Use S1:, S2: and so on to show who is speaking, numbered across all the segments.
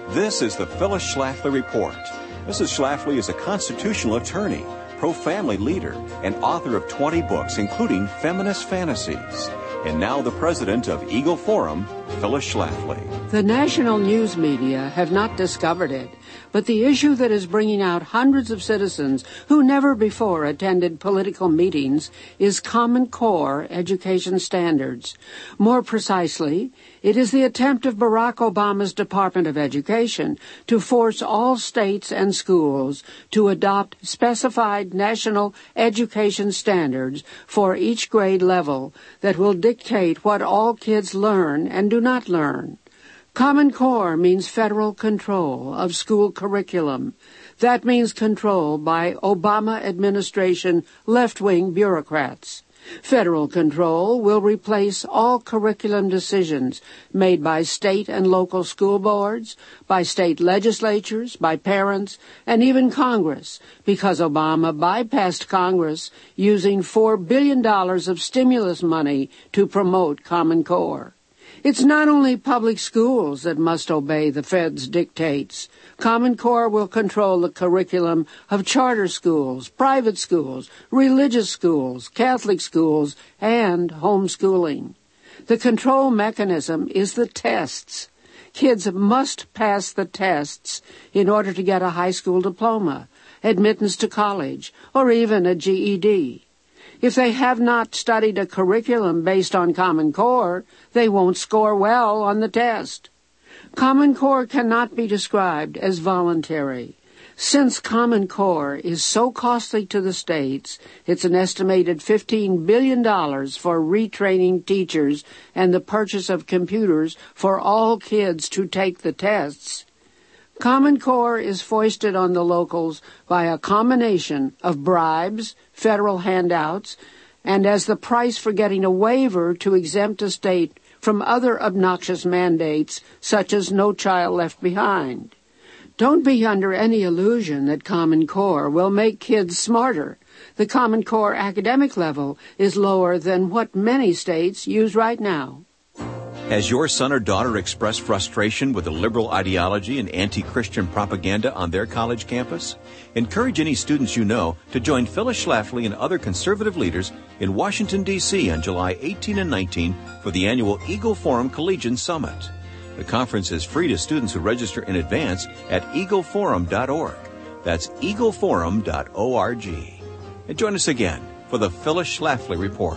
S1: This is the Phyllis Schlafly Report. Mrs. Schlafly is a constitutional attorney, pro-family leader, and author of 20 books, including Feminist Fantasies. And now the president of Eagle Forum, Phyllis Schlafly.
S2: The national news media have not discovered it, but the issue that is bringing out hundreds of citizens who never before attended political meetings is Common Core education standards. More precisely, it is the attempt of Barack Obama's Department of Education to force all states and schools to adopt specified national education standards for each grade level that will dictate what all kids learn and do not learn. Common Core means federal control of school curriculum. That means control by Obama administration left-wing bureaucrats. Federal control will replace all curriculum decisions made by state and local school boards, by state legislatures, by parents, and even Congress, because Obama bypassed Congress using $4 billion of stimulus money to promote Common Core. It's not only public schools that must obey the Fed's dictates. Common Core will control the curriculum of charter schools, private schools, religious schools, Catholic schools, and homeschooling. The control mechanism is the tests. Kids must pass the tests in order to get a high school diploma, admittance to college, or even a GED. If they have not studied a curriculum based on Common Core, they won't score well on the test. Common Core cannot be described as voluntary. Since Common Core is so costly to the states, it's an estimated $15 billion for retraining teachers and the purchase of computers for all kids to take the tests. Common Core is foisted on the locals by a combination of bribes, federal handouts, and as the price for getting a waiver to exempt a state from other obnoxious mandates, such as No Child Left Behind. Don't be under any illusion that Common Core will make kids smarter. The Common Core academic level is lower than what many states use right now.
S1: Has your son or daughter expressed frustration with the liberal ideology and anti-Christian propaganda on their college campus? Encourage any students you know to join Phyllis Schlafly and other conservative leaders in Washington, D.C. on July 18 and 19 for the annual Eagle Forum Collegian Summit. The conference is free to students who register in advance at eagleforum.org. That's eagleforum.org. And join us again for the Phyllis Schlafly Report.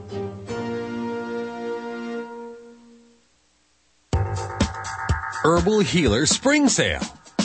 S3: Herbal Healer Spring Sale.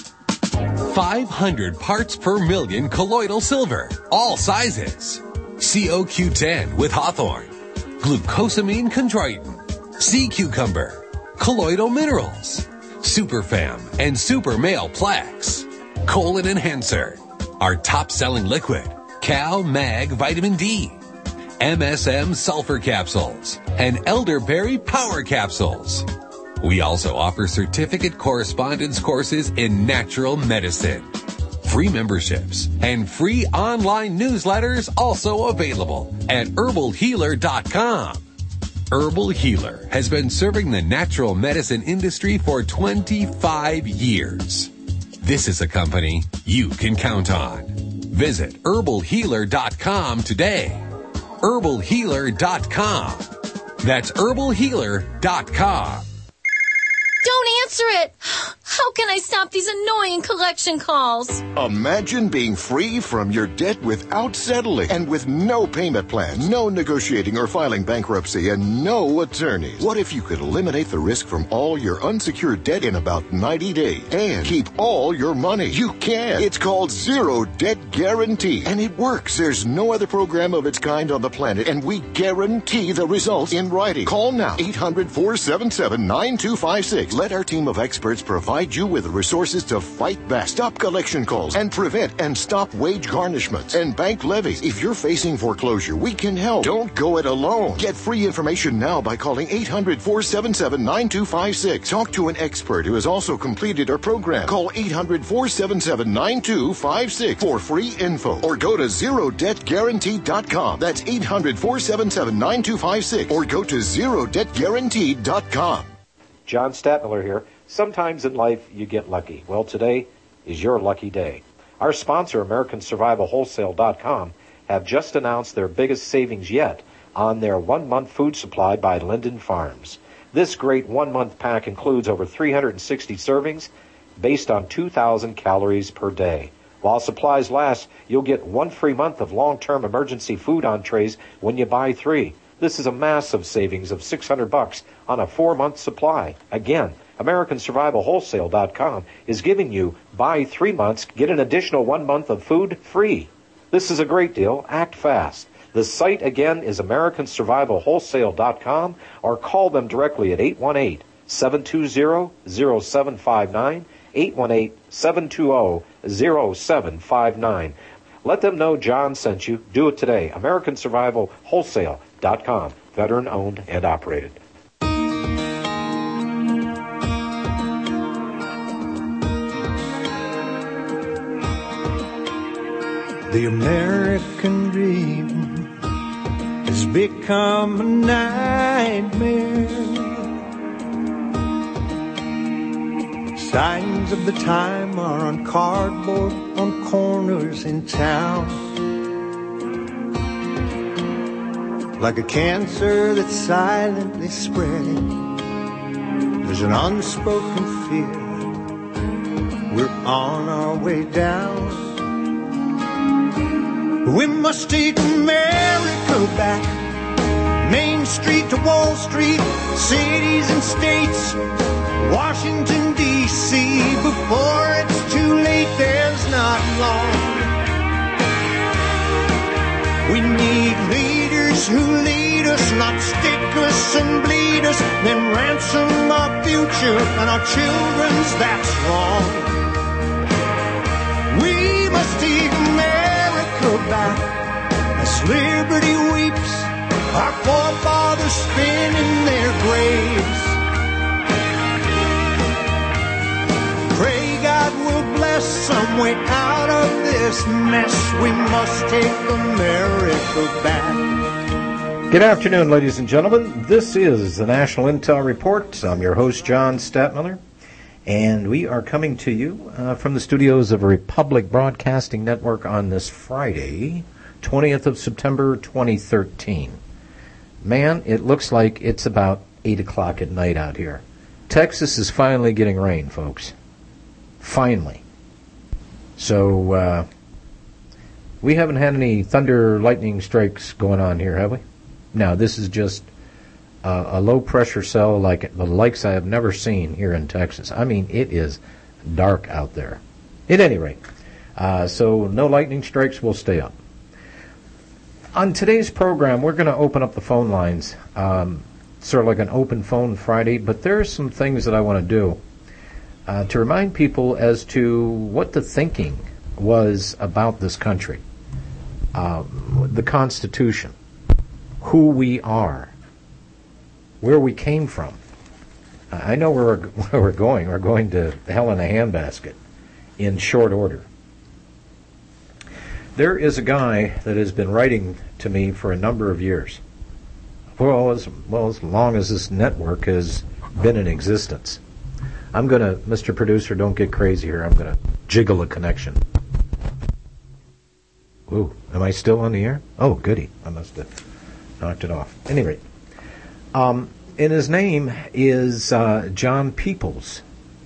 S3: 500 parts per million colloidal silver, all sizes. COQ10 with hawthorn, glucosamine chondroitin, sea cucumber, colloidal minerals, Superfam and Super Male Plex, colon enhancer, our top-selling liquid, Cal Mag Vitamin D, MSM sulfur capsules, and elderberry power capsules. We also offer certificate correspondence courses in natural medicine. Free memberships and free online newsletters also available at herbalhealer.com. Herbal Healer has been serving the natural medicine industry for 25 years. This is a company you can count on. Visit herbalhealer.com today. herbalhealer.com. That's herbalhealer.com.
S4: Don't answer it! How can I stop these annoying collection calls?
S5: Imagine being free from your debt without settling and with no payment plans, no negotiating or filing bankruptcy, and no attorneys. What if you could eliminate the risk from all your unsecured debt in about 90 days and keep all your money? You can. It's called Zero Debt Guarantee, and it works. There's no other program of its kind on the planet, and we guarantee the results in writing. Call now, 800-477-9256. Let our team of experts provide you with the resources to fight back, stop collection calls, and prevent and stop wage garnishments and bank levies. If you're facing foreclosure, we can help. Don't go it alone. Get free information now by calling 800-477-9256. Talk to an expert who has also completed our program. Call 800-477-9256 for free info, or go to ZeroDebtGuarantee.com. That's 800-477-9256, or go to ZeroDebtGuarantee.com.
S6: John Stadtmiller here. Sometimes in life you get lucky. Well, today is your lucky day. Our sponsor, AmericanSurvivalWholesale.com, have just announced their biggest savings yet on their 1-month food supply by Linden Farms. This great 1-month pack includes over 360 servings based on 2,000 calories per day. While supplies last, you'll get 1 free month of long-term emergency food entrees when you buy 3. This is a massive savings of $600 on a 4-month supply. Again, AmericanSurvivalWholesale.com is giving you buy 3 months, get an additional 1 month of food free. This is a great deal. Act fast. The site again is AmericanSurvivalWholesale.com, or call them directly at 818-720-0759, 818-720-0759. Let them know John sent you. Do it today. AmericanSurvivalWholesale.com. Veteran owned and operated.
S7: The American dream has become a nightmare. Signs of the time are on cardboard on corners in town. Like a cancer that's silently spreading, there's an unspoken fear we're on our way down. We must take America back, Main Street to Wall Street, cities and states, Washington, D.C. Before it's too late, there's not long. We need leaders who lead us, not stick us and bleed us, then ransom our future and our children's, that's wrong. We must take America back as liberty weeps, our forefathers spin in their graves. Pray God will bless some way out of this mess. We must take America back.
S6: Good afternoon, ladies and gentlemen. This is the National Intel Report. I'm your host, John Stadtmiller, and we are coming to you from the studios of Republic Broadcasting Network on this Friday, 20th of September, 2013. Man, it looks like it's about 8 o'clock at night out here. Texas is finally getting rain, folks. Finally. So, we haven't had any thunder, lightning strikes going on here, have we? No, this is just a low-pressure cell like the likes I have never seen here in Texas. I mean, it is dark out there. At any rate, so no lightning strikes, we'll stay up. On today's program, we're going to open up the phone lines, sort of like an open phone Friday, but there are some things that I want to do to remind people as to what the thinking was about this country, the Constitution, who we are, where we came from. I know where we're going. We're going to hell in a handbasket in short order. There is a guy that has been writing to me for a number of years. Well, as long as this network has been in existence. I'm going to, Mr. Producer, don't get crazy here. I'm going to jiggle a connection. Ooh, am I still on the air? Oh, goody. I must have knocked it off. At any rate, and his name is John Peoples.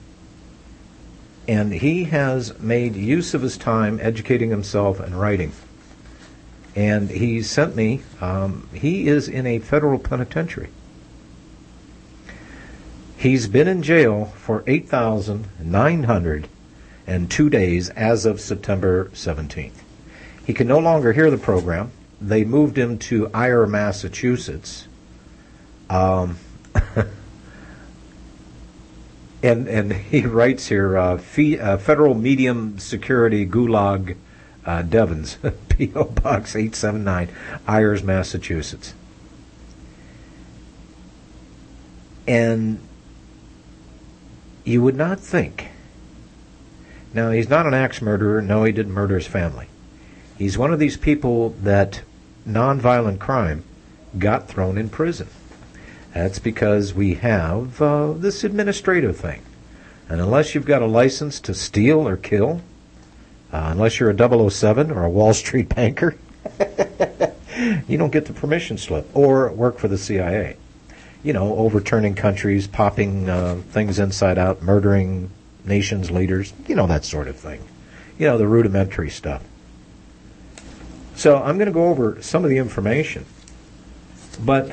S6: And he has made use of his time educating himself and writing. And he sent me, he is in a federal penitentiary. He's been in jail for 8,902 days as of September 17th. He can no longer hear the program. They moved him to Ayer, Massachusetts. And he writes here, Federal Medium Security Gulag, Devons, P.O. Box 879, Ayers, Massachusetts. And you would not think. Now, he's not an axe murderer. No, he didn't murder his family. He's one of these people that nonviolent crime got thrown in prison. That's because we have this administrative thing And unless you've got a license to steal or kill, unless you're a 007 or a Wall Street banker, you don't get the permission slip or work for the CIA. You know, overturning countries, popping things inside out, murdering nations' leaders, you know, that sort of thing. You know, the rudimentary stuff. So I'm going to go over some of the information. But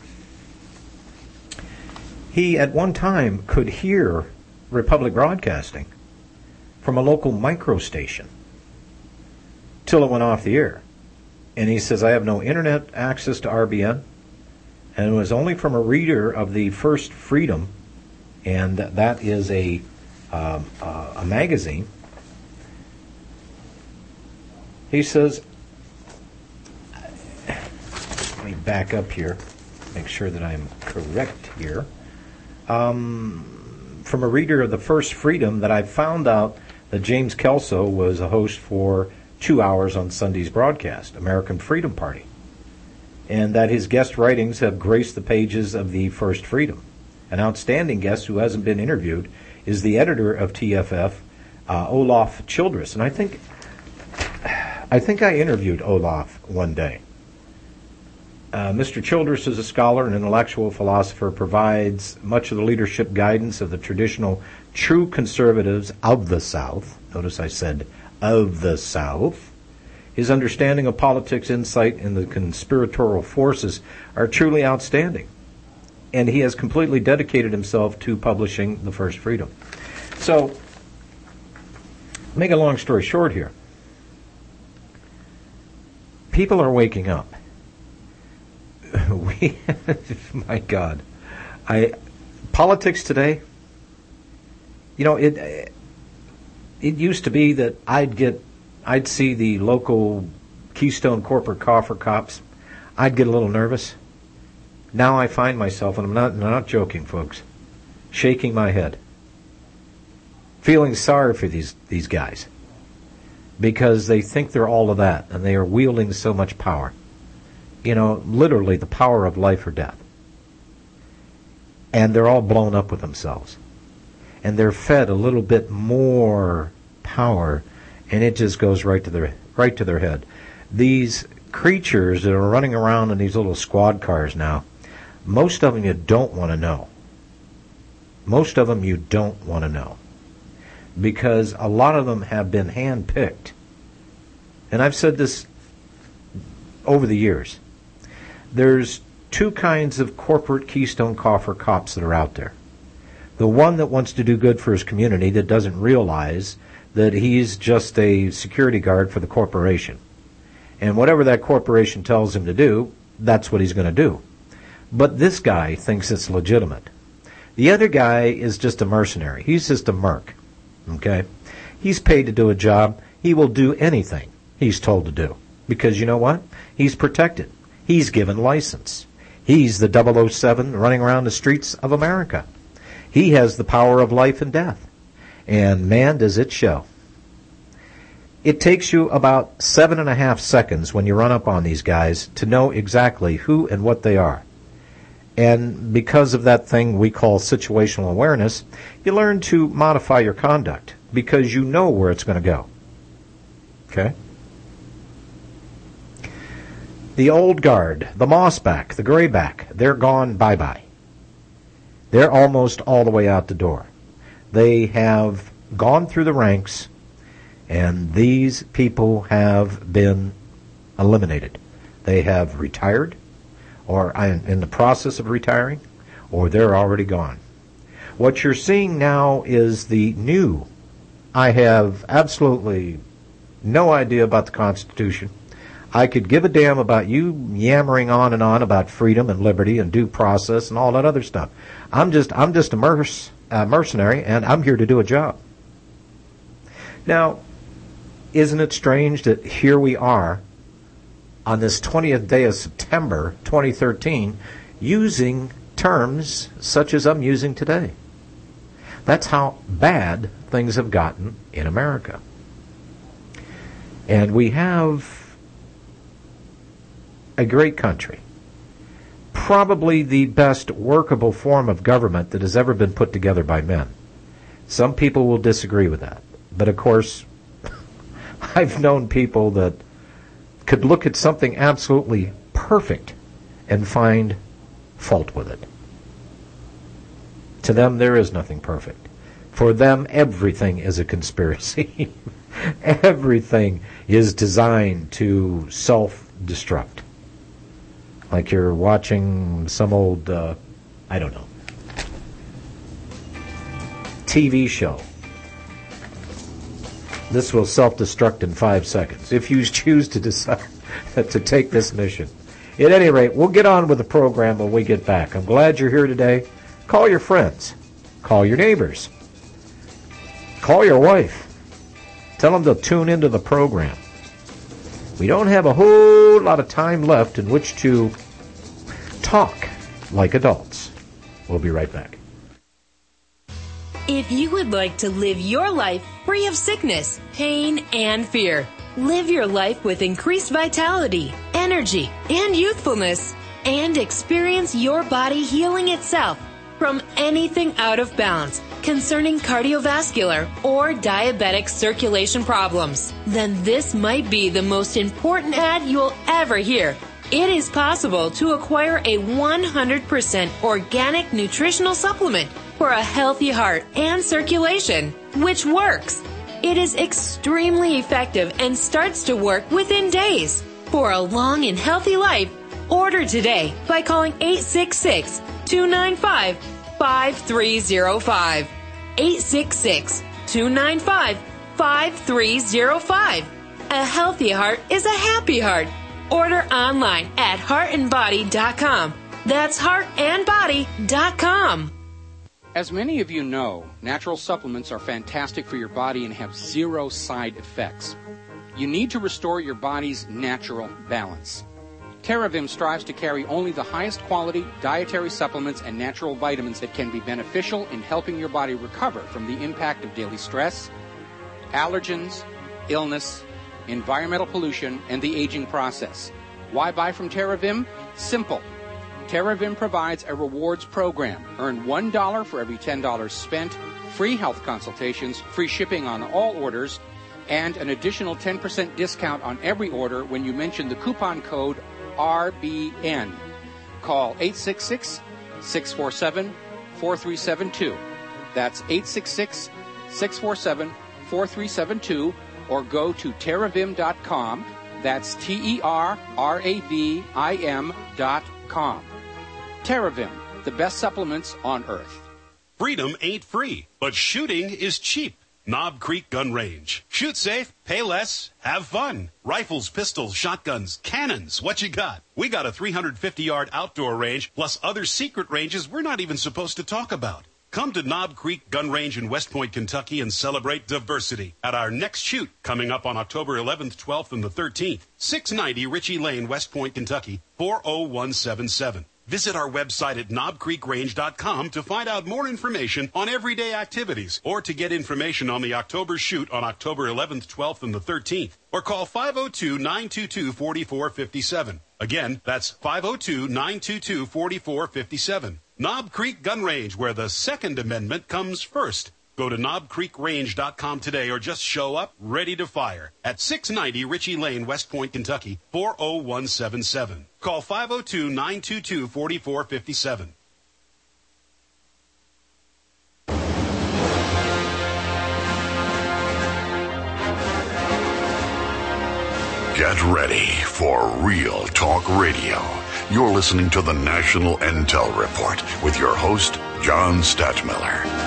S6: he, at one time, could hear Republic Broadcasting from a local micro station till it went off the air. And he says, I have no internet access to RBN. And it was only from a reader of the First Freedom, and that is a magazine. He says, let me back up here, make sure that I'm correct here. From a reader of the First Freedom that I found out that James Kelso was a host for 2 hours on Sunday's broadcast, American Freedom Party, and that his guest writings have graced the pages of the First Freedom. An outstanding guest who hasn't been interviewed is the editor of TFF, Olaf Childress. And I think I interviewed Olaf one day. Mr. Childress is a scholar and intellectual philosopher, provides much of the leadership guidance of the traditional true conservatives of the South. Notice I said of the South. His understanding of politics, insight, and the conspiratorial forces are truly outstanding. And he has completely dedicated himself to publishing the First Freedom. So, make a long story short here. People are waking up. My God. Politics today, you know, it used to be that I'd see the local Keystone corporate coffer cops, I'd get a little nervous. Now I find myself, and I'm not joking, folks, shaking my head, feeling sorry for these guys, because they think they're all of that, and they are wielding so much power. You know, literally the power of life or death. And they're all blown up with themselves. And they're fed a little bit more power, and it just goes right to their head. These creatures that are running around in these little squad cars now, most of them you don't want to know. Most of them you don't want to know. Because a lot of them have been hand-picked. And I've said this over the years. There's two kinds of corporate Keystone coffer cops that are out there. The one that wants to do good for his community, that doesn't realize that he's just a security guard for the corporation. And whatever that corporation tells him to do, that's what he's going to do. But this guy thinks it's legitimate. The other guy is just a mercenary. He's just a merc. Okay? He's paid to do a job. He will do anything he's told to do. Because you know what? He's protected. He's given license. He's the 007 running around the streets of America. He has the power of life and death. And man, does it show. It takes you about 7.5 seconds when you run up on these guys to know exactly who and what they are. And because of that thing we call situational awareness, you learn to modify your conduct because you know where it's going to go. Okay? The old guard, the mossback, the grayback, they're gone bye-bye. They're almost all the way out the door. They have gone through the ranks, and these people have been eliminated. They have retired, or in the process of retiring, or they're already gone. What you're seeing now is the new. I have absolutely no idea about the Constitution. I could give a damn about you yammering on and on about freedom and liberty and due process and all that other stuff. I'm just a mercenary, and I'm here to do a job. Now, isn't it strange that here we are on this 20th day of September 2013 using terms such as I'm using today? That's how bad things have gotten in America. And we have a great country. Probably the best workable form of government that has ever been put together by men. Some people will disagree with that. But of course, I've known people that could look at something absolutely perfect and find fault with it. To them, there is nothing perfect. For them, everything is a conspiracy. Everything is designed to self-destruct. Like you're watching some old, I don't know, TV show. This will self-destruct in 5 seconds if you choose to decide to take this mission. At any rate, we'll get on with the program when we get back. I'm glad you're here today. Call your friends. Call your neighbors. Call your wife. Tell them to tune into the program. We don't have a whole lot of time left in which to talk like adults. We'll be right back.
S8: If you would like to live your life free of sickness, pain, and fear, live your life with increased vitality, energy, and youthfulness, and experience your body healing itself from anything out of balance concerning cardiovascular or diabetic circulation problems, then this might be the most important ad you'll ever hear. It is possible to acquire a 100% organic nutritional supplement for a healthy heart and circulation, which works. It is extremely effective and starts to work within days. For a long and healthy life, order today by calling 866-295-5305. 866-295-5305. A healthy heart is a happy heart. Order online at heartandbody.com. That's heartandbody.com.
S9: As many of you know, natural supplements are fantastic for your body and have zero side effects. You need to restore your body's natural balance. TerraVim strives to carry only the highest quality dietary supplements and natural vitamins that can be beneficial in helping your body recover from the impact of daily stress, allergens, illness, environmental pollution, and the aging process. Why buy from TerraVim? Simple. TerraVim provides a rewards program. Earn $1 for every $10 spent, free health consultations, free shipping on all orders, and an additional 10% discount on every order when you mention the coupon code RBN. Call 866-647-4372. That's 866-647-4372, or go to terravim.com. That's TerraVim.com. TerraVim, the best supplements on earth.
S10: Freedom ain't free, but shooting is cheap. Knob Creek Gun Range. Shoot safe, pay less, have fun. Rifles, pistols, shotguns, cannons, what you got? We got a 350-yard outdoor range, plus other secret ranges we're not even supposed to talk about. Come to Knob Creek Gun Range in West Point, Kentucky, and celebrate diversity at our next shoot coming up on October 11th, 12th, and the 13th. 690 Ritchie Lane, West Point, Kentucky, 40177. Visit our website at knobcreekrange.com to find out more information on everyday activities or to get information on the October shoot on October 11th, 12th, and the 13th. Or call 502-922-4457. Again, that's 502-922-4457. Knob Creek Gun Range, where the Second Amendment comes first. Go to knobcreekrange.com today or just show up ready to fire at 690 Ritchie Lane, West Point, Kentucky, 40177. Call 502-922-4457.
S5: Get ready for Real Talk Radio. You're listening to the National Intel Report with your host, John Stadtmiller.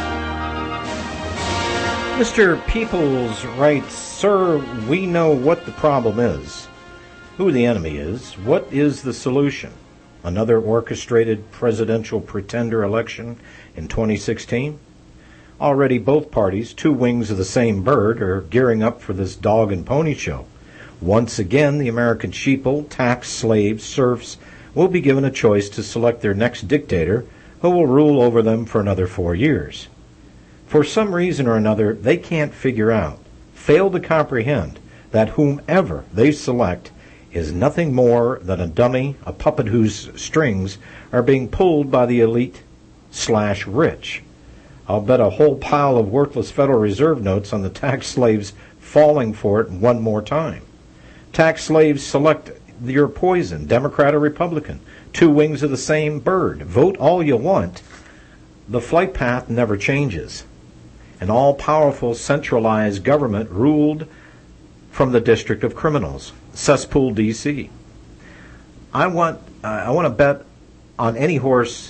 S6: Mr. Peoples writes, Sir, we know what the problem is, who the enemy is, what is the solution? Another orchestrated presidential pretender election in 2016? Already both parties, two wings of the same bird, are gearing up for this dog and pony show. Once again, the American sheeple, taxed slaves, serfs, will be given a choice to select their next dictator who will rule over them for another 4 years. For some reason or another, they can't figure out, fail to comprehend, that whomever they select is nothing more than a dummy, a puppet whose strings are being pulled by the elite/rich. I'll bet a whole pile of worthless Federal Reserve notes on the tax slaves falling for it one more time. Tax slaves select your poison, Democrat or Republican. Two wings of the same bird. Vote all you want. The flight path never changes. An all-powerful centralized government ruled from the District of Criminals, Cesspool, D.C. I want to bet on any horse.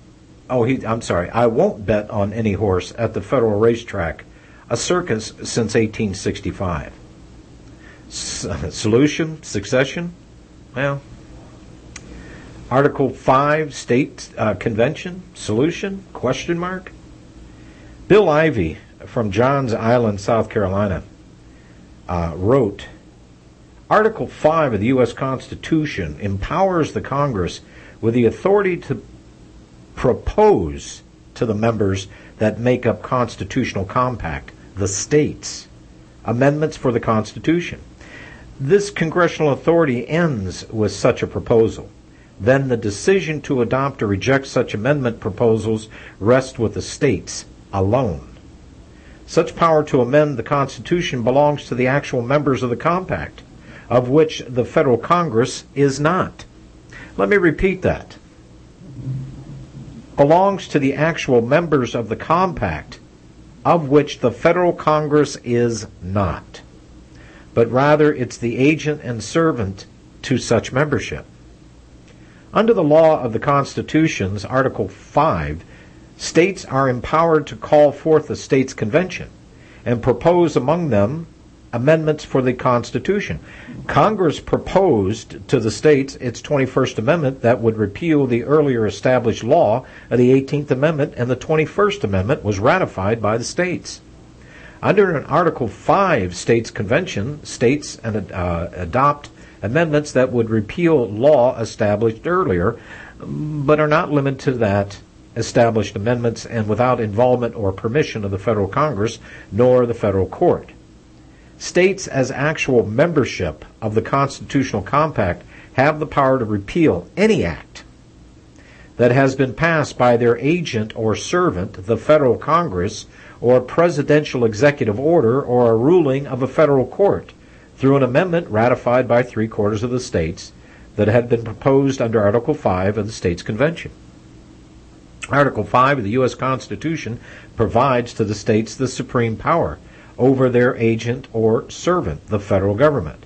S6: I won't bet on any horse at the federal racetrack, a circus since 1865. Solution? Succession? Well, Article 5, State Convention? Solution? Question mark? Bill Ivey from Johns Island, South Carolina, wrote, Article 5 of the U.S. Constitution empowers the Congress with the authority to propose to the members that make up constitutional compact, the states, amendments for the Constitution. This congressional authority ends with such a proposal. Then the decision to adopt or reject such amendment proposals rests with the states alone. Such power to amend the Constitution belongs to the actual members of the compact, of which the federal Congress is not. Let me repeat that. Belongs to the actual members of the compact, of which the federal Congress is not, but rather it's the agent and servant to such membership. Under the law of the Constitution's Article 5, states are empowered to call forth a states' convention and propose among them amendments for the Constitution. Congress proposed to the states its 21st Amendment that would repeal the earlier established law of the 18th Amendment, and the 21st Amendment was ratified by the states. Under an Article 5 states convention, states adopt amendments that would repeal law established earlier, but are not limited to that established amendments and without involvement or permission of the federal Congress nor the federal court. States, as actual membership of the Constitutional Compact, have the power to repeal any act that has been passed by their agent or servant, the federal Congress, or presidential executive order, or a ruling of a federal court, through an amendment ratified by 3/4 of the states that had been proposed under Article 5 of the States Convention. Article 5 of the U.S. Constitution provides to the states the supreme power over their agent or servant, the federal government.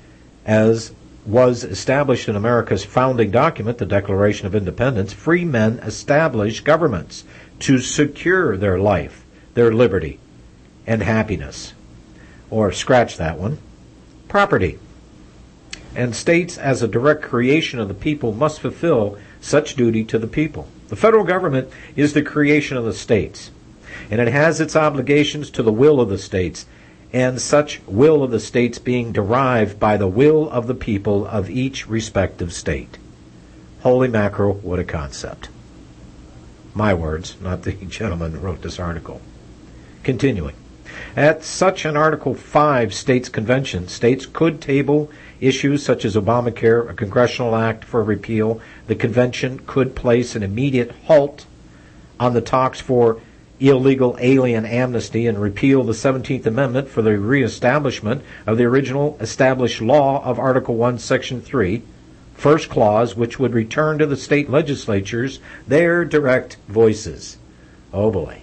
S6: As was established in America's founding document, the Declaration of Independence, free men establish governments to secure their life, their liberty, and happiness. Or scratch that one, property. And states, as a direct creation of the people, must fulfill such duty to the people. The federal government is the creation of the states, and it has its obligations to the will of the states, and such will of the states being derived by the will of the people of each respective state. Holy mackerel, what a concept. My words, not the gentleman who wrote this article. Continuing. At such an Article 5 states convention, states could table issues such as Obamacare, a congressional act for repeal. The convention could place an immediate halt on the talks for illegal alien amnesty and repeal the 17th Amendment for the reestablishment of the original established law of Article 1, Section 3, first clause, which would return to the state legislatures their direct voices. Oh boy.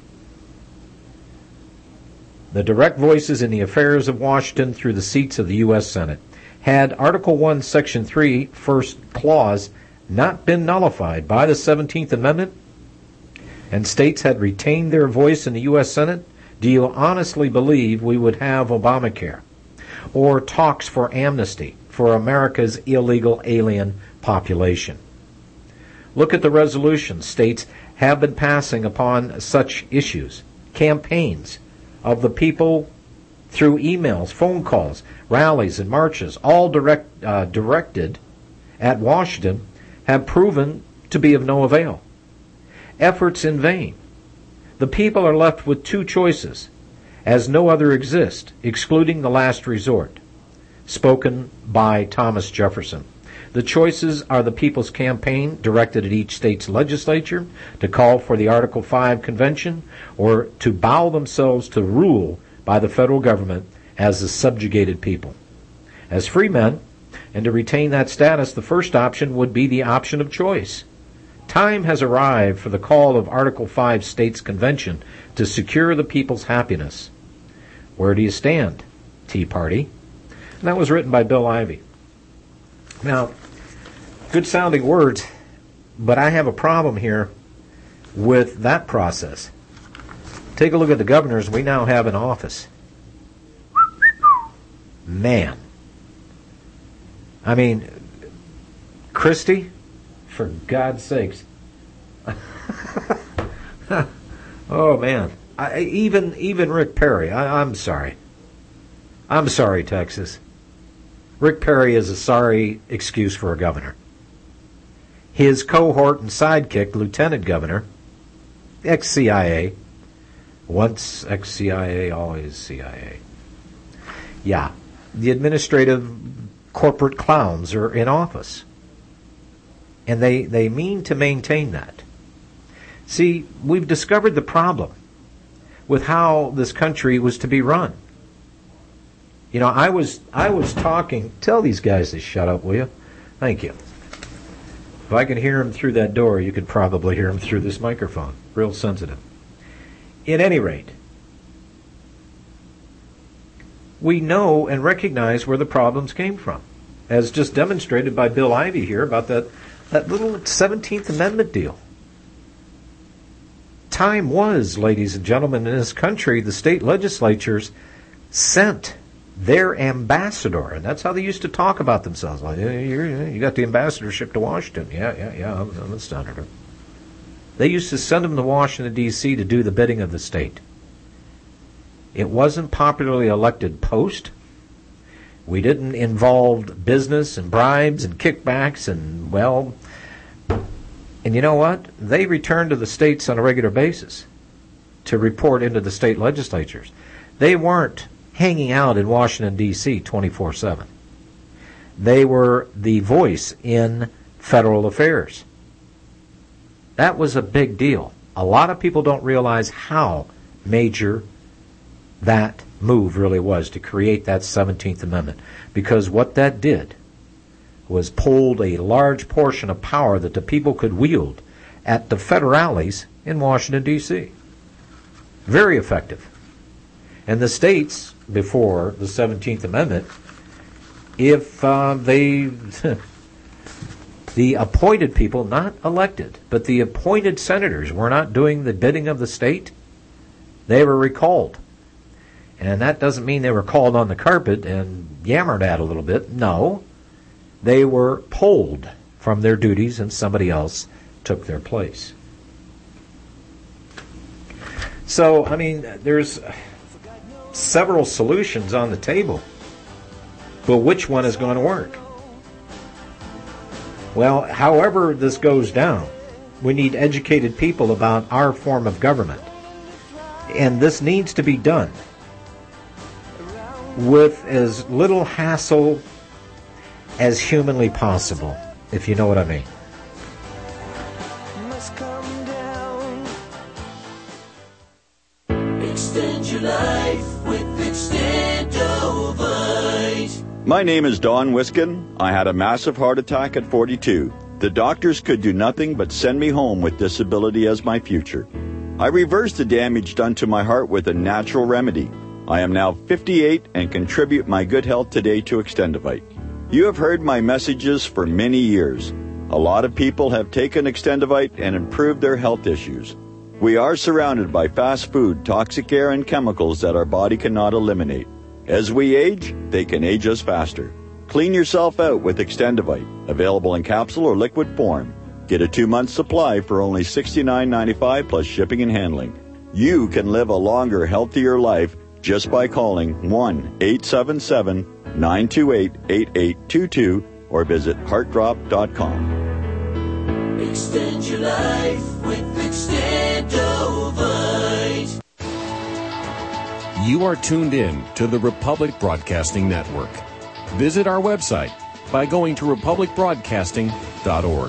S6: The direct voices in the affairs of Washington through the seats of the U.S. Senate. Had Article 1, Section 3, first clause, not been nullified by the 17th Amendment, and states had retained their voice in the U.S. Senate, do you honestly believe we would have Obamacare or talks for amnesty for America's illegal alien population? Look at the resolutions states have been passing upon such issues, campaigns of the people through emails, phone calls, rallies, and marches, all directed at Washington, have proven to be of no avail. Efforts in vain. The people are left with two choices, as no other exist, excluding the last resort, spoken by Thomas Jefferson. The choices are the People's Campaign, directed at each state's legislature to call for the Article 5 convention, or to bow themselves to rule by the federal government as a subjugated people. As free men, and to retain that status, the first option would be the option of choice. Time has arrived for the call of Article 5 States Convention to secure the people's happiness. Where do you stand, Tea Party? And that was written by Bill Ivey. Now, good sounding words, but I have a problem here with that process. Take a look at the governors we now have in office. Man. I mean, Christie, for God's sakes. Oh, man. Even Rick Perry. I'm sorry. I'm sorry, Texas. Rick Perry is a sorry excuse for a governor. His cohort and sidekick, Lieutenant Governor, ex-CIA, once ex-CIA, always CIA. Yeah, the administrative corporate clowns are in office. And they mean to maintain that. See, we've discovered the problem with how this country was to be run. You know, I was talking, tell these guys to shut up, will you? Thank you. If I can hear them through that door, you could probably hear them through this microphone. Real sensitive. At any rate, we know and recognize where the problems came from, as just demonstrated by Bill Ivey here about that little 17th Amendment deal. Time was, ladies and gentlemen, in this country, the state legislatures sent their ambassador, and that's how they used to talk about themselves. Like, you got the ambassadorship to Washington. Yeah, I'm a senator. They used to send them to Washington, D.C. to do the bidding of the state. It wasn't popularly elected post. We didn't involve business and bribes and kickbacks and, well, and you know what? They returned to the states on a regular basis to report into the state legislatures. They weren't hanging out in Washington, D.C. 24/7. They were the voice in federal affairs. That was a big deal. A lot of people don't realize how major that move really was to create that 17th Amendment, because what that did was pulled a large portion of power that the people could wield at the federales in Washington, D.C. Very effective. And the states, before the 17th Amendment, if the appointed people, not elected, but the appointed senators were not doing the bidding of the state, they were recalled. And that doesn't mean they were called on the carpet and yammered at a little bit. No. They were pulled from their duties and somebody else took their place. So, I mean, there's several solutions on the table. But which one is going to work? Well, however this goes down, we need educated people about our form of government. And this needs to be done with as little hassle as humanly possible, if you know what I mean.
S11: Extend your life with Extendovite.
S12: My name is Don Wiskin. I had a massive heart attack at 42. The doctors could do nothing but send me home with disability as my future. I reversed the damage done to my heart with a natural remedy. I am now 58 and contribute my good health today to Extendovite. You have heard my messages for many years. A lot of people have taken Extendovite and improved their health issues. We are surrounded by fast food, toxic air, and chemicals that our body cannot eliminate. As we age, they can age us faster. Clean yourself out with Extendovite, available in capsule or liquid form. Get a 2-month supply for only $69.95 plus shipping and handling. You can live a longer, healthier life just by calling 1-877-928-8822 or visit heartdrop.com.
S11: Extend your life with Extendovite.
S3: You are tuned in to the Republic Broadcasting Network. Visit our website,
S13: by going to republicbroadcasting.org.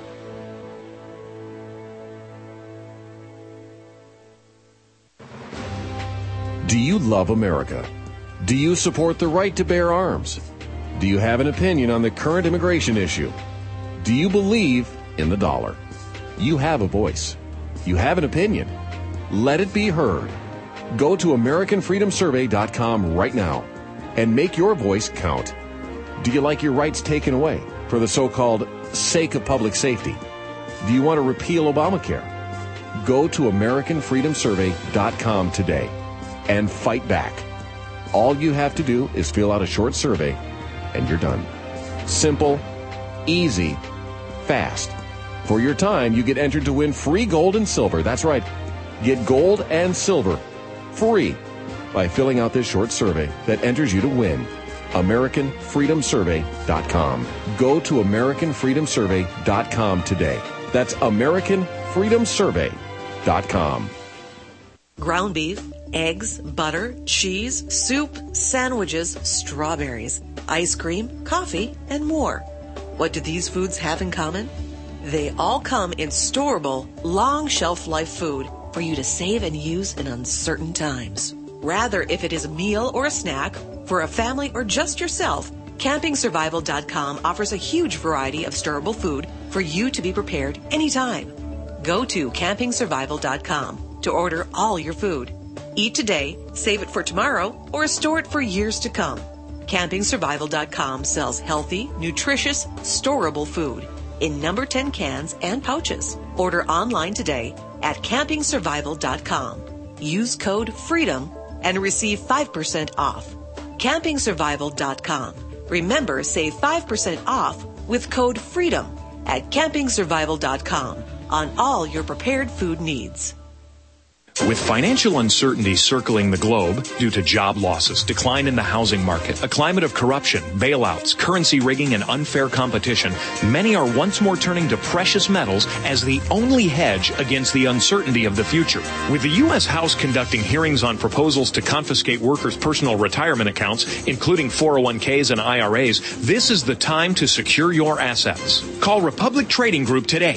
S13: Do you love America? Do you support the right to bear arms? Do you have an opinion on the current immigration issue? Do you believe in the dollar? You have a voice. You have an opinion. Let it be heard. Go to AmericanFreedomSurvey.com right now and make your voice count. Do you like your rights taken away for the so-called sake of public safety? Do you want to repeal Obamacare? Go to AmericanFreedomSurvey.com today and fight back. All you have to do is fill out a short survey and you're done. Simple, easy, fast. For your time, you get entered to win free gold and silver. That's right. Get gold and silver free by filling out this short survey that enters you to win. AmericanFreedomSurvey.com. Go to AmericanFreedomSurvey.com today. That's AmericanFreedomSurvey.com.
S14: Ground beef, eggs, butter, cheese, soup, sandwiches, strawberries, ice cream, coffee, and more. What do these foods have in common? They all come in storable, long shelf life food for you to save and use in uncertain times. Rather, if it is a meal or a snack, for a family or just yourself, CampingSurvival.com offers a huge variety of storable food for you to be prepared anytime. Go to CampingSurvival.com to order all your food. Eat today, save it for tomorrow, or store it for years to come. CampingSurvival.com sells healthy, nutritious, storable food in number 10 cans and pouches. Order online today at CampingSurvival.com. Use code FREEDOM and receive 5% off. CampingSurvival.com. Remember, save 5% off with code FREEDOM at CampingSurvival.com on all your prepared food needs.
S15: With financial uncertainty circling the globe due to job losses, decline in the housing market, a climate of corruption, bailouts, currency rigging, and unfair competition, many are once more turning to precious metals as the only hedge against the uncertainty of the future. With the U.S. House conducting hearings on proposals to confiscate workers' personal retirement accounts, including 401ks and IRAs, this is the time to secure your assets. Call Republic Trading Group today,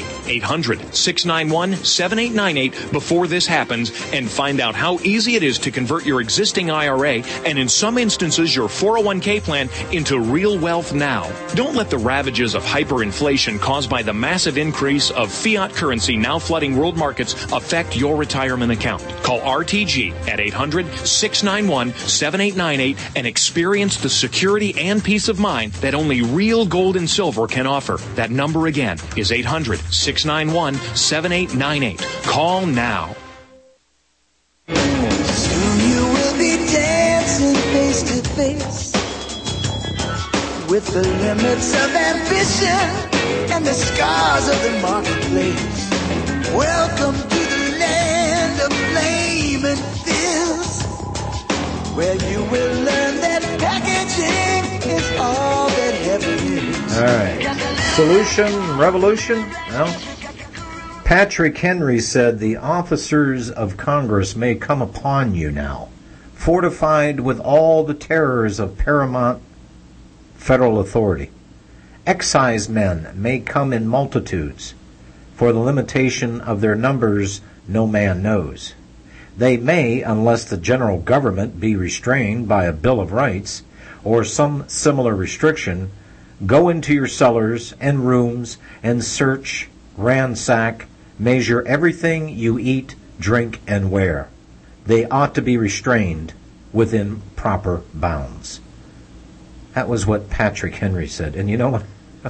S15: 800-691-7898 before this happens, and find out how easy it is to convert your existing IRA and in some instances your 401k plan into real wealth now. Don't let the ravages of hyperinflation caused by the massive increase of fiat currency now flooding world markets affect your retirement account. Call RTG at 800-691-7898 and experience the security and peace of mind that only real gold and silver can offer. That number again is 800-691-7898. Call now.
S7: Soon you will be dancing face to face with the limits of ambition and the scars of the marketplace. Welcome to the land of flame and fizz, where you will learn that packaging is all that heaven is.
S6: All right. Solution, revolution? Well, Patrick Henry said the officers of Congress may come upon you now, fortified with all the terrors of paramount federal authority. Excise men may come in multitudes, for the limitation of their numbers no man knows. They may, unless the general government be restrained by a Bill of Rights or some similar restriction, go into your cellars and rooms and search, ransack, measure everything you eat, drink, and wear. They ought to be restrained within proper bounds. That was what Patrick Henry said. And you know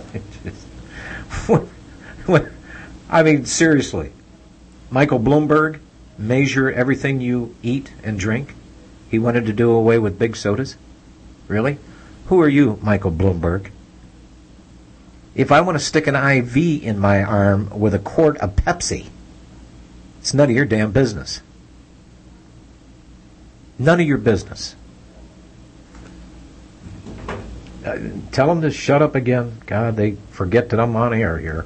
S6: what? I mean, seriously. Michael Bloomberg, measure everything you eat and drink. He wanted to do away with big sodas. Really? Who are you, Michael Bloomberg? If I want to stick an IV in my arm with a quart of Pepsi, it's none of your damn business. None of your business. Tell them to shut up again. God, they forget that I'm on air here.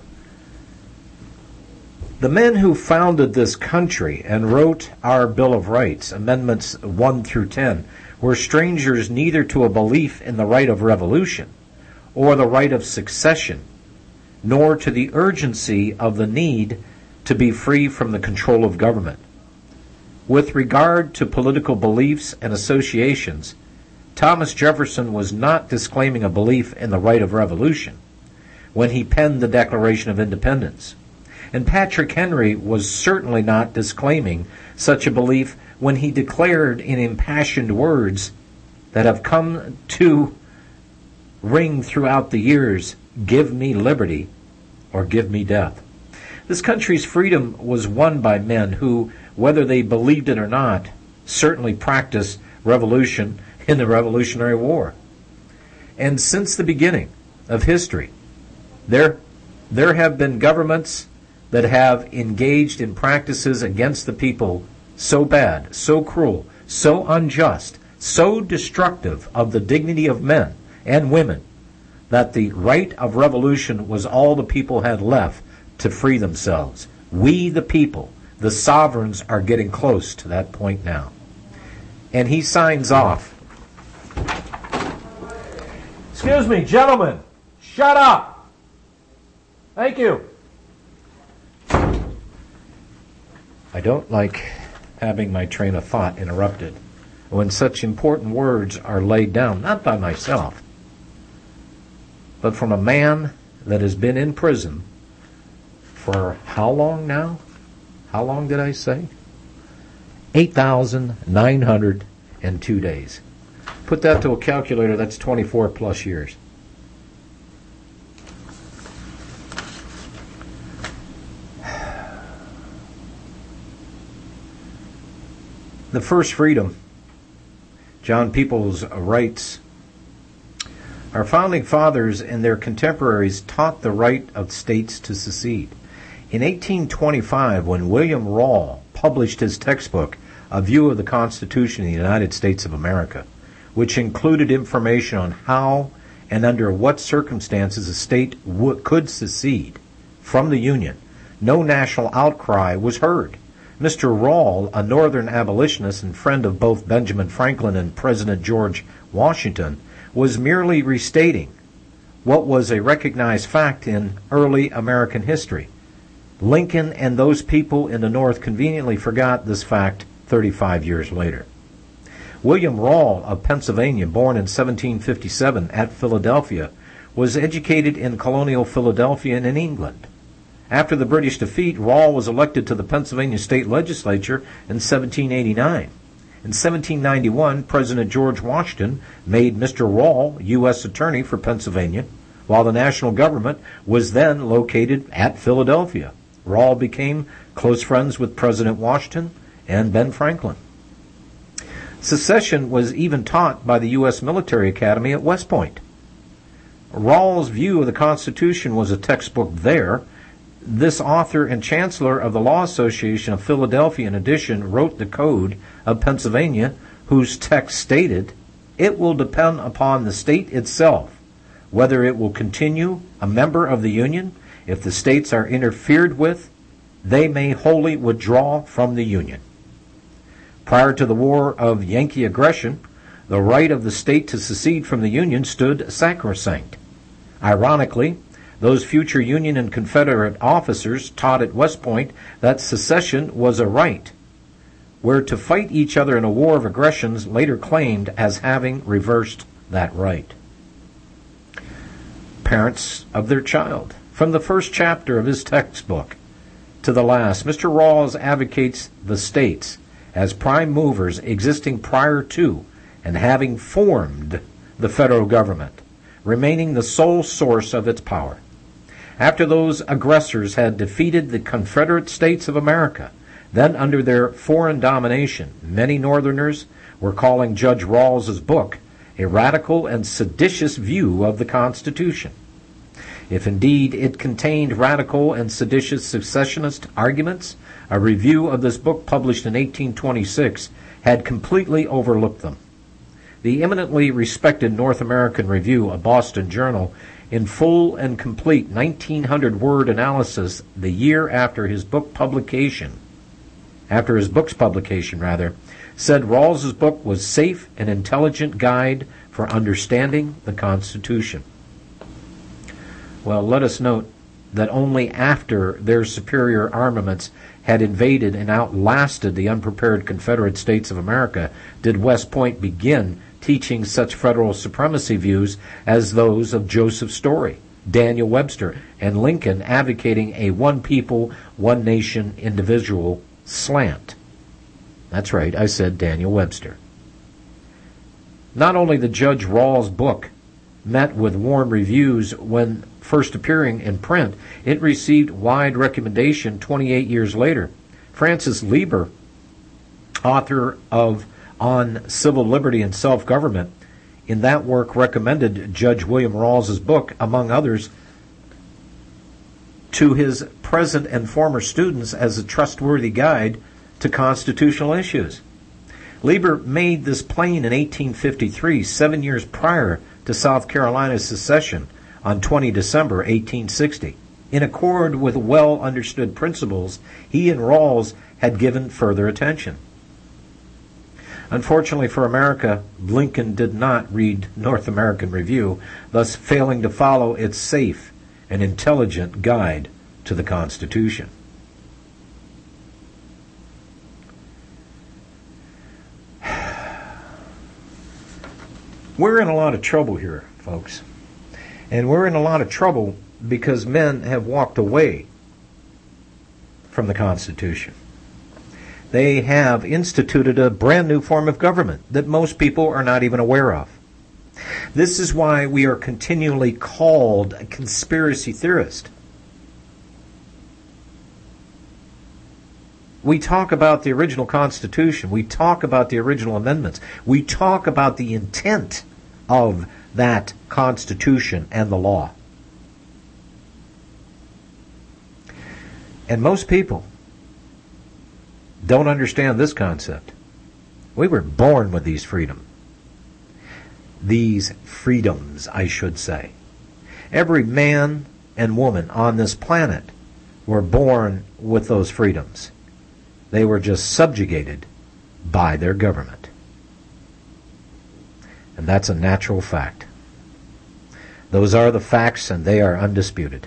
S6: The men who founded this country and wrote our Bill of Rights, Amendments 1 through 10, were strangers neither to a belief in the right of revolution or the right of succession, nor to the urgency of the need to be free from the control of government. With regard to political beliefs and associations, Thomas Jefferson was not disclaiming a belief in the right of revolution when he penned the Declaration of Independence. And Patrick Henry was certainly not disclaiming such a belief when he declared in impassioned words that have come to ring throughout the years, "Give me liberty or give me death." This country's freedom was won by men who, whether they believed it or not, certainly practiced revolution in the Revolutionary War. And since the beginning of history, there have been governments that have engaged in practices against the people so bad, so cruel, so unjust, so destructive of the dignity of men and women, that the right of revolution was all the people had left to free themselves. We, the people, the sovereigns, are getting close to that point now. And he signs off. Excuse me, gentlemen, shut up. Thank you. I don't like having my train of thought interrupted when such important words are laid down, not by myself, but from a man that has been in prison for how long now? How long did I say? 8,902 days. Put that to a calculator, that's 24 plus years. The first freedom, John Peoples writes, our founding fathers and their contemporaries taught the right of states to secede. In 1825, when William Rawle published his textbook, A View of the Constitution of the United States of America, which included information on how and under what circumstances a state could secede from the Union, no national outcry was heard. Mr. Rawle, a Northern abolitionist and friend of both Benjamin Franklin and President George Washington, was merely restating what was a recognized fact in early American history. Lincoln and those people in the North conveniently forgot this fact 35 years later. William Rawle of Pennsylvania, born in 1757 at Philadelphia, was educated in colonial Philadelphia and in England. After the British defeat, Rawle was elected to the Pennsylvania state legislature in 1789. In 1791, President George Washington made Mr. Rawle U.S. Attorney for Pennsylvania, while the national government was then located at Philadelphia. Rawle became close friends with President Washington and Ben Franklin. Secession was even taught by the U.S. Military Academy at West Point. Rawle's view of the Constitution was a textbook there. This author and chancellor of the Law Association of Philadelphia, in addition, wrote the Code of Pennsylvania, whose text stated, "It will depend upon the state itself whether it will continue a member of the Union. If the states are interfered with, they may wholly withdraw from the Union." Prior to the War of Yankee aggression, the right of the state to secede from the Union stood sacrosanct. Ironically, those future Union and Confederate officers taught at West Point that secession was a right, where to fight each other in a war of aggressions later claimed as having reversed that right. Parents of their child. From the first chapter of his textbook to the last, Mr. Rawls advocates the states as prime movers existing prior to and having formed the federal government, remaining the sole source of its power. After those aggressors had defeated the Confederate States of America, then under their foreign domination, many Northerners were calling Judge Rawls's book a radical and seditious view of the Constitution. If indeed it contained radical and seditious secessionist arguments, a review of this book published in 1826 had completely overlooked them. The eminently respected North American Review, a Boston journal, in full and complete 1,900-word analysis the year after his book's publication, said Rawls's book was safe and intelligent guide for understanding the Constitution. Well, let us note that only after their superior armaments had invaded and outlasted the unprepared Confederate States of America did West Point begin teaching such federal supremacy views as those of Joseph Story, Daniel Webster, and Lincoln, advocating a one people, one nation individual slant. That's right, I said Daniel Webster. Not only the Judge Rawls book met with warm reviews when first appearing in print, it received wide recommendation 28 years later. Francis Lieber, author of On Civil Liberty and Self-Government, in that work recommended Judge William Rawls's book, among others, to his present and former students as a trustworthy guide to constitutional issues. Lieber made this plain in 1853, 7 years prior to South Carolina's secession on 20 December 1860. In accord with well-understood principles, he and Rawls had given further attention. Unfortunately for America, Lincoln did not read North American Review, thus failing to follow its safe and intelligent guide to the Constitution. We're in a lot of trouble here, folks. And we're in a lot of trouble because men have walked away from the Constitution. They have instituted a brand new form of government that most people are not even aware of. This is why we are continually called a conspiracy theorist. We talk about the original Constitution. We talk about the original amendments. We talk about the intent of that Constitution and the law. And most people don't understand this concept. We were born with these freedoms. These freedoms, I should say. Every man and woman on this planet were born with those freedoms. They were just subjugated by their government. And that's a natural fact. Those are the facts, and they are undisputed.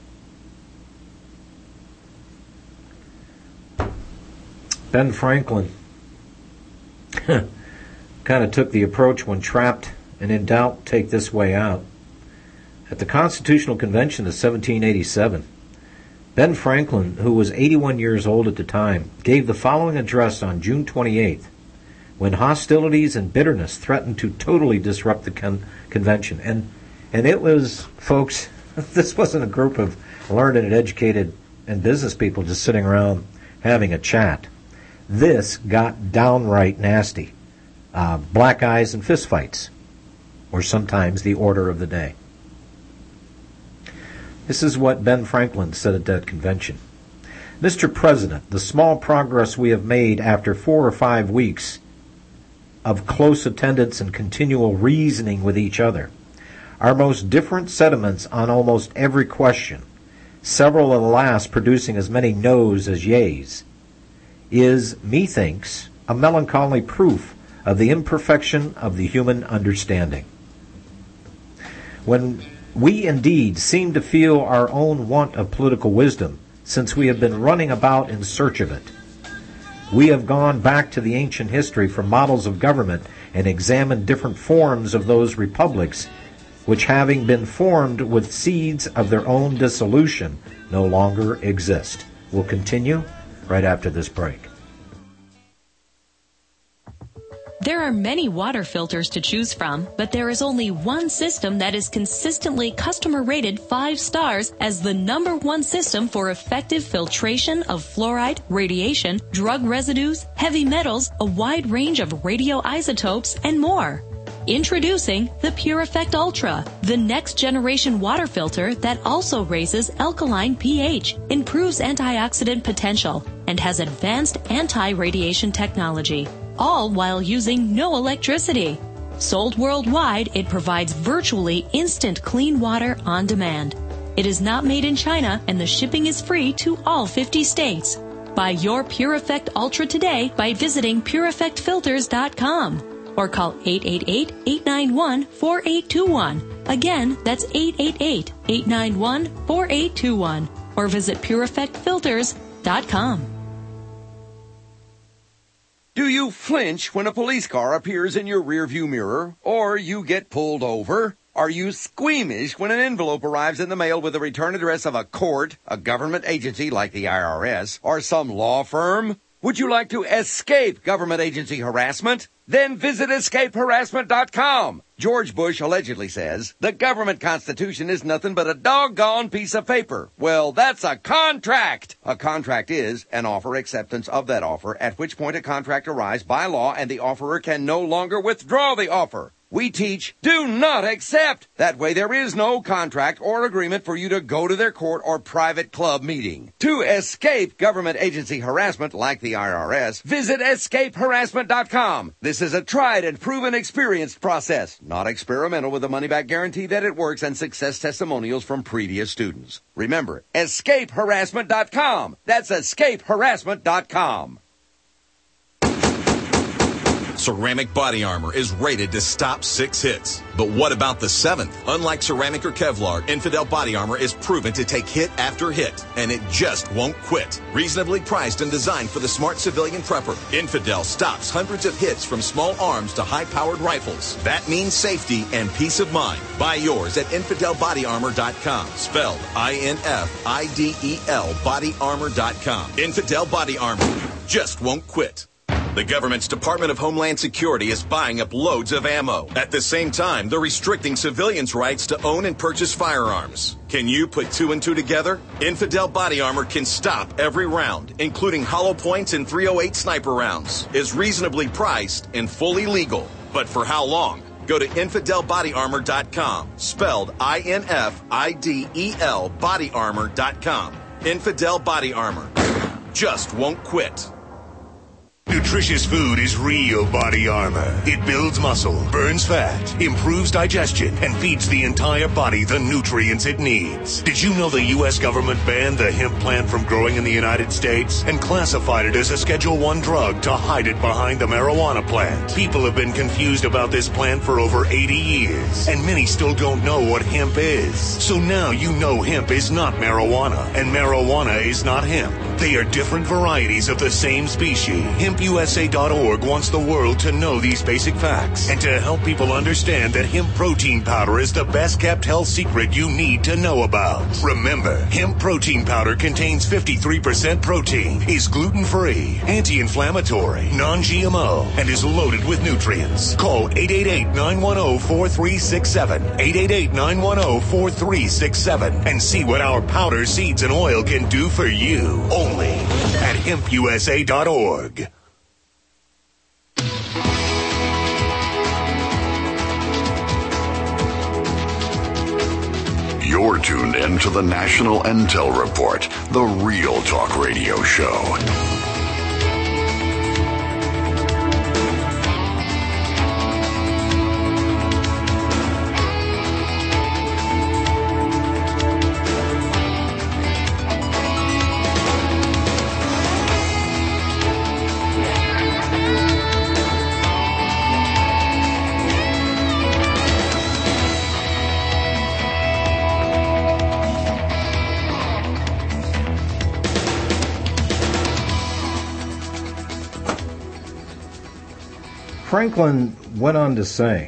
S6: Ben Franklin kind of took the approach when trapped and in doubt, take this way out. At the Constitutional Convention of 1787, Ben Franklin, who was 81 years old at the time, gave the following address on June 28th, when hostilities and bitterness threatened to totally disrupt the convention. And it was, folks, this wasn't a group of learned and educated and business people just sitting around having a chat. This got downright nasty. Black eyes and fistfights were sometimes the order of the day. This is what Ben Franklin said at that convention. Mr. President, the small progress we have made after 4 or 5 weeks of close attendance and continual reasoning with each other, our most different sentiments on almost every question, several of the last producing as many noes as yeas, is, methinks, a melancholy proof of the imperfection of the human understanding. When we indeed seem to feel our own want of political wisdom, since we have been running about in search of it, we have gone back to the ancient history for models of government and examined different forms of those republics which, having been formed with seeds of their own dissolution, no longer exist. We'll continue right after this break.
S8: There are many water filters to choose from, but there is only one system that is consistently customer rated 5 stars as the #1 system for effective filtration of fluoride, radiation, drug residues, heavy metals, a wide range of radioisotopes, and more. Introducing the Pure Effect Ultra, the next generation water filter that also raises alkaline pH, improves antioxidant potential, and has advanced anti-radiation technology, all while using no electricity. Sold worldwide, it provides virtually instant clean water on demand. It is not made in China, and the shipping is free to all 50 states. Buy your Pure Effect Ultra today by visiting PureEffectFilters.com. or call 888-891-4821. Again, that's 888-891-4821. Or visit PureEffectFilters.com.
S16: Do you flinch when a police car appears in your rearview mirror or you get pulled over? Are you squeamish when an envelope arrives in the mail with the return address of a court, a government agency like the IRS, or some law firm? Would you like to escape government agency harassment? Then visit escapeharassment.com. George Bush allegedly says, the government constitution is nothing but a doggone piece of paper. Well, that's a contract. A contract is an offer acceptance of that offer, at which point a contract arrives by law and the offerer can no longer withdraw the offer. We teach, do not accept. That way there is no contract or agreement for you to go to their court or private club meeting. To escape government agency harassment like the IRS, visit escapeharassment.com. This is a tried and proven experienced process, not experimental, with a money-back guarantee that it works and success testimonials from previous students. Remember, escapeharassment.com. That's escapeharassment.com.
S17: Ceramic Body Armor is rated to stop 6 hits. But what about the 7th? Unlike ceramic or Kevlar, Infidel Body Armor is proven to take hit after hit, and it just won't quit. Reasonably priced and designed for the smart civilian prepper, Infidel stops hundreds of hits from small arms to high-powered rifles. That means safety and peace of mind. Buy yours at InfidelBodyArmor.com. Spelled INFIDEL BodyArmor.com. Infidel Body Armor just won't quit. The government's Department of Homeland Security is buying up loads of ammo. At the same time, they're restricting civilians' rights to own and purchase firearms. Can you put 2 and 2 together? Infidel Body Armor can stop every round, including hollow points and .308 sniper rounds. Is reasonably priced and fully legal. But for how long? Go to InfidelBodyArmor.com. Spelled INFIDEL BodyArmor.com. Infidel Body Armor just won't quit.
S18: Nutritious food is real body armor. It builds muscle, burns fat, improves digestion, and feeds the entire body the nutrients it needs. Did you know the U.S. government banned the hemp plant from growing in the United States and classified it as a Schedule I drug to hide it behind the marijuana plant? People have been confused about this plant for over 80 years, and many still don't know what hemp is. So now you know hemp is not marijuana, and marijuana is not hemp. They are different varieties of the same species. HempUSA.org wants the world to know these basic facts and to help people understand that hemp protein powder is the best kept health secret you need to know about. Remember, hemp protein powder contains 53% protein, is gluten-free, anti-inflammatory, non-GMO, and is loaded with nutrients. Call 888-910-4367, 888-910-4367, and see what our powder, seeds, and oil can do for you. Only at HempUSA.org.
S5: You're tuned in to the National Intel Report, the Real Talk Radio Show.
S6: Franklin went on to say,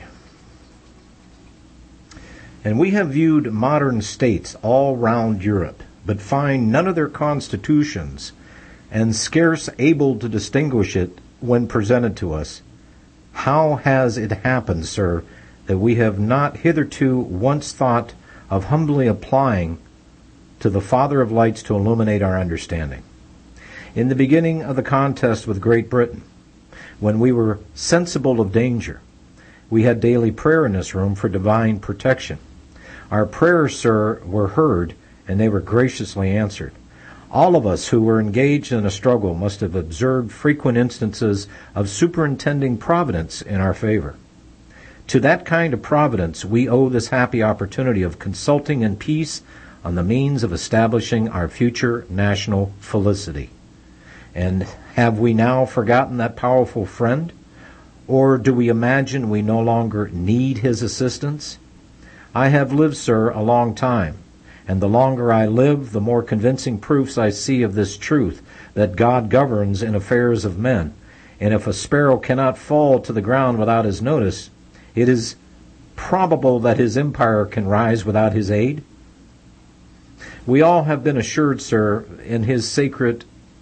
S6: and we have viewed modern states all round Europe, but find none of their constitutions, and scarce able to distinguish it when presented to us. How has it happened, sir, that we have not hitherto once thought of humbly applying to the Father of Lights to illuminate our understanding? In the beginning of the contest with Great Britain, when we were sensible of danger, we had daily prayer in this room for divine protection. Our prayers, sir, were heard, and they were graciously answered. All of us who were engaged in a struggle must have observed frequent instances of superintending providence in our favor. To that kind of providence we owe this happy opportunity of consulting in peace on the means of establishing our future national felicity. And have we now forgotten that powerful friend? Or do we imagine we no longer need his assistance? I have lived, sir, a long time, and the longer I live, the more convincing proofs I see of this truth, that God governs in affairs of men. And if a sparrow cannot fall to the ground without his notice, it is probable that his empire can rise without his aid. We all have been assured, sir, in his sacred,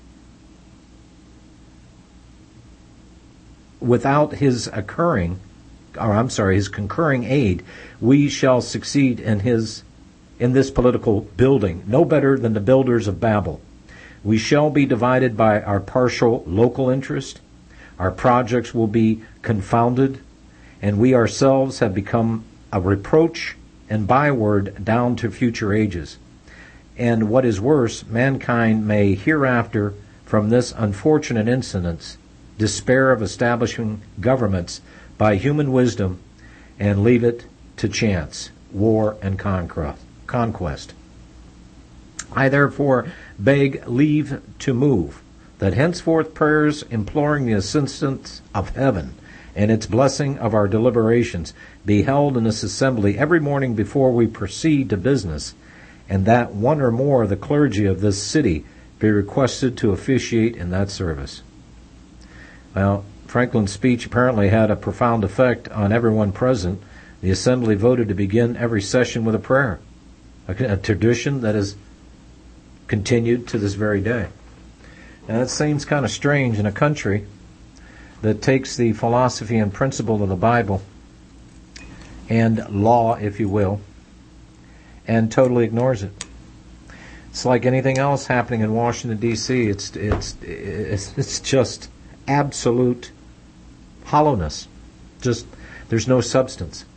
S6: without his his concurring aid, we shall succeed in this political building, no better than the builders of Babel. We shall be divided by our partial local interest. Our projects will be confounded, and we ourselves have become a reproach and byword down to future ages. And what is worse, mankind may hereafter, from this unfortunate incident, despair of establishing governments by human wisdom and leave it to chance, war, and conquest. I therefore beg leave to move that henceforth prayers imploring the assistance of heaven and its blessing of our deliberations be held in this assembly every morning before we proceed to business, and that one or more of the clergy of this city be requested to officiate in that service. Well, Franklin's speech apparently had a profound effect on everyone present. The assembly voted to begin every session with a prayer, a tradition that is continued to this very day. Now, that seems kind of strange in a country that takes the philosophy and principle of the Bible and law, if you will, and totally ignores it. It's like anything else happening in Washington, D.C. It's just absolute hollowness. Just, there's no substance.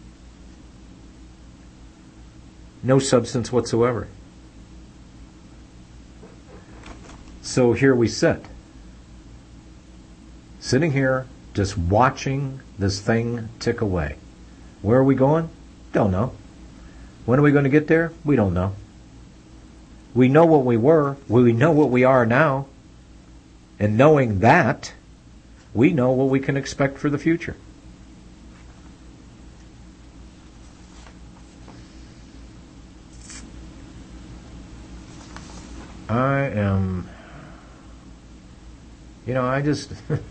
S6: No substance whatsoever. So here we sit. Sitting here, just watching this thing tick away. Where are we going? Don't know. When are we going to get there? We don't know. We know what we were. We know what we are now. And knowing that, we know what we can expect for the future. I just,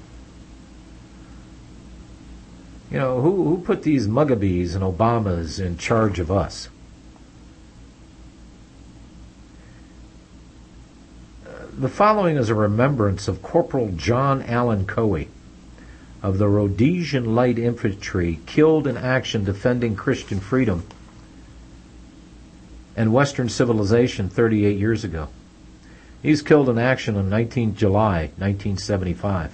S6: who put these Muggabees and Obamas in charge of us? The following is a remembrance of Corporal John Allen Coe of the Rhodesian Light Infantry, killed in action defending Christian freedom and Western civilization 38 years ago. He's killed in action on July 1975.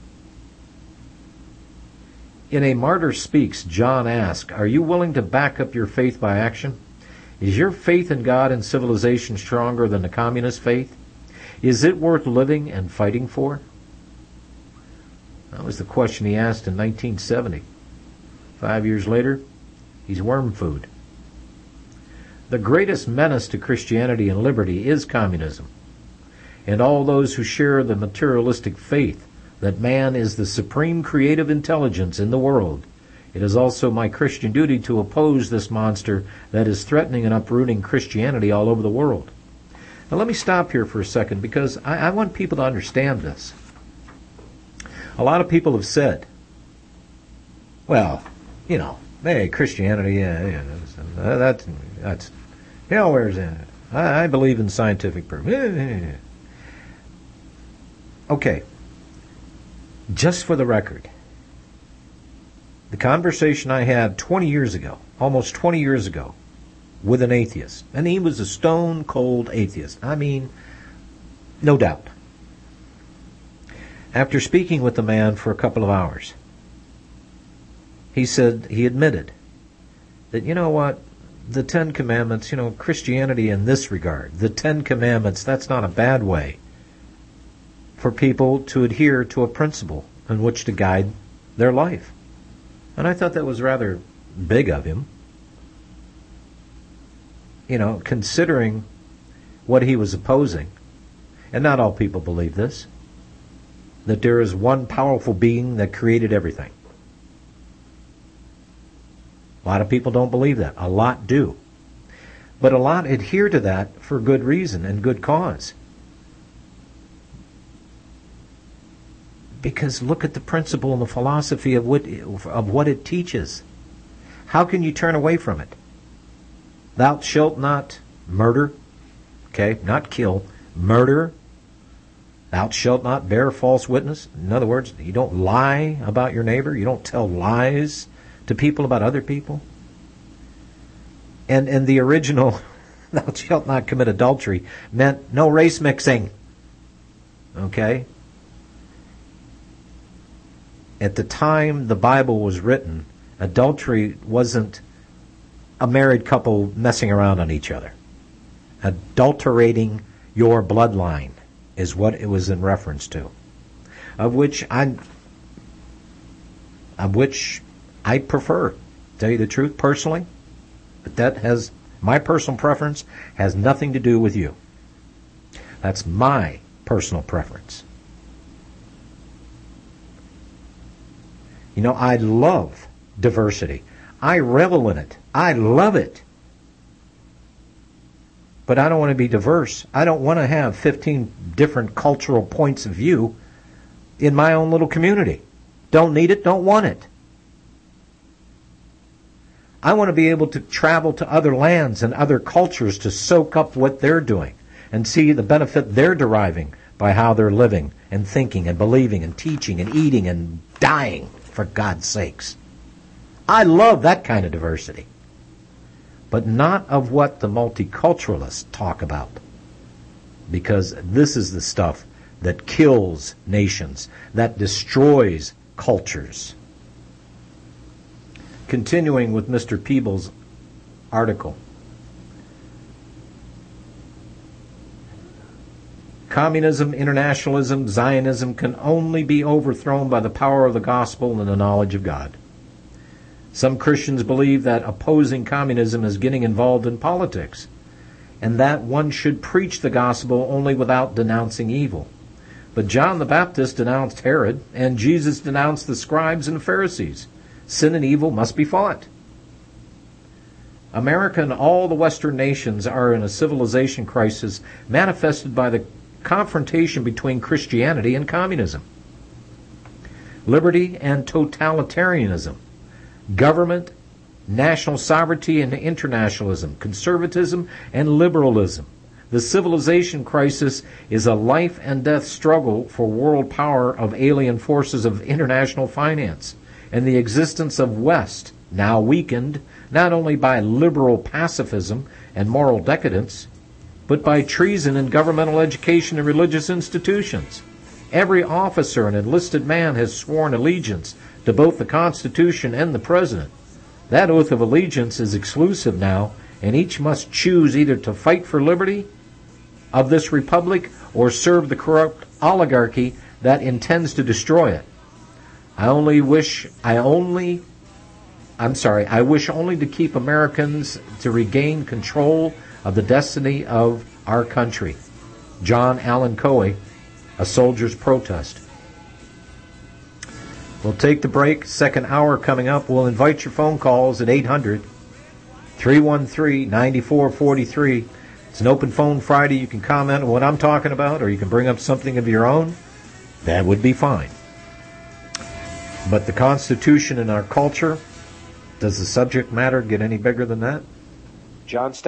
S6: In A Martyr Speaks, John asked, "Are you willing to back up your faith by action? Is your faith in God and civilization stronger than the communist faith? Is it worth living and fighting for?" That was the question he asked in 1970. 5 years later, he's worm food. The greatest menace to Christianity and liberty is communism, and all those who share the materialistic faith that man is the supreme creative intelligence in the world. It is also my Christian duty to oppose this monster that is threatening and uprooting Christianity all over the world. Now let me stop here for a second, because I want people to understand this. A lot of people have said, well, hey, Christianity, that's where's that? I believe in scientific proof. Okay, just for the record, the conversation I had 20 years ago, almost 20 years ago, with an atheist, and he was a stone-cold atheist. I mean, no doubt. After speaking with the man for a couple of hours, he admitted that, you know what, the Ten Commandments, Christianity in this regard, the Ten Commandments, that's not a bad way for people to adhere to a principle in which to guide their life. And I thought that was rather big of him, considering what he was opposing. And not all people believe this. that there is one powerful being that created everything. A lot of people don't believe that. A lot do. But a lot adhere to that for good reason and good cause. Because look at the principle and the philosophy of what it teaches. How can you turn away from it? Thou shalt not murder. Okay, not kill. Murder. Thou shalt not bear false witness. In other words, you don't lie about your neighbor. You don't tell lies to people about other people. And the original, thou shalt not commit adultery, meant no race mixing. Okay? At the time the Bible was written, adultery wasn't a married couple messing around on each other. Adulterating your bloodline is what it was in reference to, of which I prefer, to tell you the truth, personally. But that has, my personal preference has nothing to do with you. That's my personal preference. You know, I love diversity. I revel in it. I love it. But I don't want to be diverse. I don't want to have 15 different cultural points of view in my own little community. Don't need it, don't want it. I want to be able to travel to other lands and other cultures to soak up what they're doing and see the benefit they're deriving by how they're living and thinking and believing and teaching and eating and dying, for God's sakes. I love that kind of diversity. But not of what the multiculturalists talk about. Because this is the stuff that kills nations, that destroys cultures. Continuing with Mr. Peebles' article. Communism, internationalism, Zionism can only be overthrown by the power of the gospel and the knowledge of God. Some Christians believe that opposing communism is getting involved in politics, and that one should preach the gospel only without denouncing evil. But John the Baptist denounced Herod, and Jesus denounced the scribes and Pharisees. Sin and evil must be fought. America and all the Western nations are in a civilization crisis manifested by the confrontation between Christianity and communism, liberty and totalitarianism, government, national sovereignty and internationalism, conservatism and liberalism. The civilization crisis is a life and death struggle for world power of alien forces of international finance and the existence of West, now weakened not only by liberal pacifism and moral decadence, but by treason in governmental education and religious institutions. Every officer and enlisted man has sworn allegiance to both the Constitution and the President. That oath of allegiance is exclusive now, and each must choose either to fight for liberty of this republic or serve the corrupt oligarchy that intends to destroy it. I wish only to keep Americans to regain control of the destiny of our country. John Allen Coe, A Soldier's Protest. We'll take the break. Second hour coming up. We'll invite your phone calls at 800-313-9443. It's an open phone Friday. You can comment on what I'm talking about, or you can bring up something of your own. That would be fine. But the Constitution and our culture, does the subject matter get any bigger than that? John